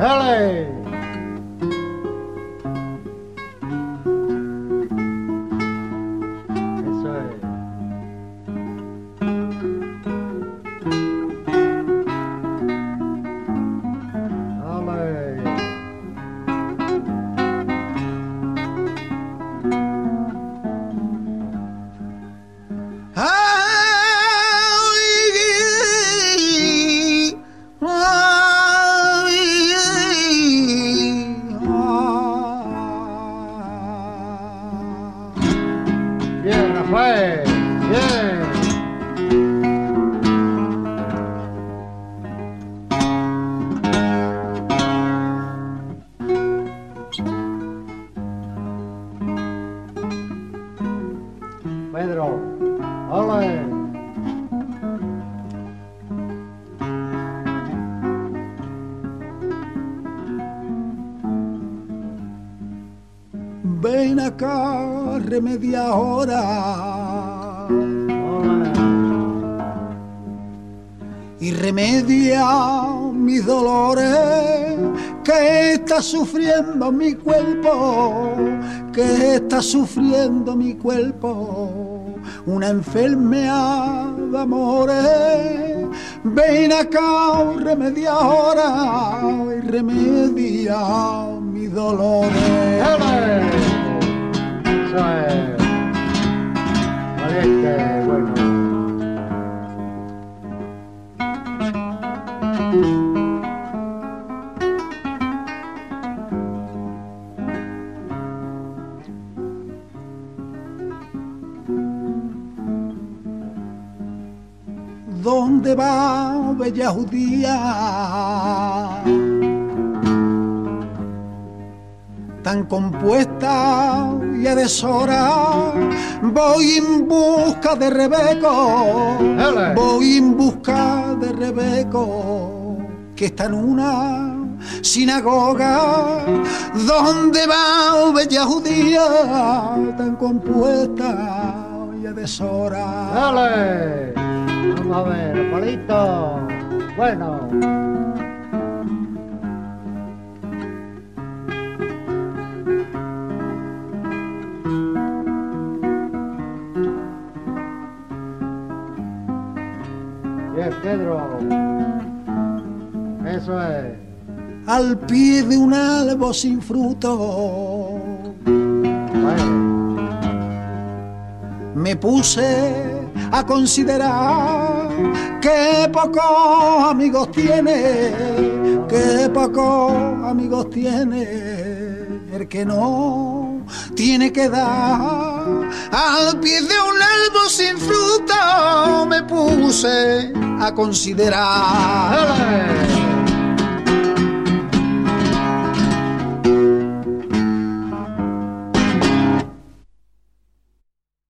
¡Dale! Eso es. ¡Dale! Bien, Rafael, bien. Pedro, ole. Ven acá, remedia ahora Ole. y remedia mis dolores que está sufriendo mi cuerpo, que está sufriendo mi cuerpo, una enfermedad de amores. Ven acá, remedia ahora y remedia mis dolores. ¡Dale! Eso es. Valiente, bueno. ¿Dónde va, bella judía? Tan compuesta y a deshora, voy en busca de Rebeco, Dale. voy en busca de Rebeco, que está en una sinagoga. ¿Dónde va, bella judía? Tan compuesta y a deshora. ¡Dale! Vamos a ver, palito. Bueno. Bien, Pedro. Eso es. Al pie de un árbol sin fruto Bueno. me puse a considerar que pocos amigos tiene, que pocos amigos tiene el que no tiene que dar. Al pie de un árbol sin fruto me puse a considerar. ¡Dale!